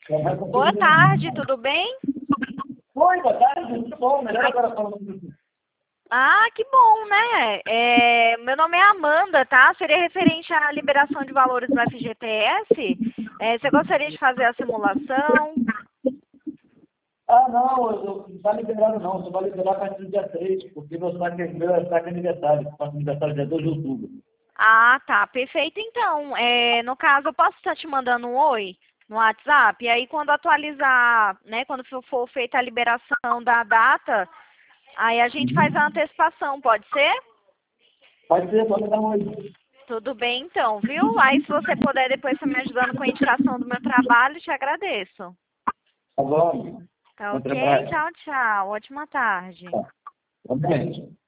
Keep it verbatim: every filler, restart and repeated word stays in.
Boa tarde, tudo bem? Oi, boa tarde, tudo bom? Melhor agora falando com você. Ah, que bom, né? É, meu nome é Amanda, tá? Seria referente à liberação de valores no F G T S. É, você gostaria de fazer a simulação? Ah, não, eu, eu, não está liberado não, só vai liberar a partir do dia três, porque meu saque é meu saque é aniversário, eu faço aniversário dia dois de outubro. Ah, tá, perfeito então. É, no caso, eu posso estar te mandando um oi no WhatsApp, e aí quando atualizar, né, quando for for feita a liberação da data, aí a gente faz a Uhum. antecipação, pode ser? Pode ser, pode dar um oi. Tudo bem então, viu? Aí se você puder depois estar me ajudando com a indicação do meu trabalho, te agradeço. Tá bom? Tá Bom ok? trabalho. Tchau, tchau. Ótima tarde. Tá. Vamos frente.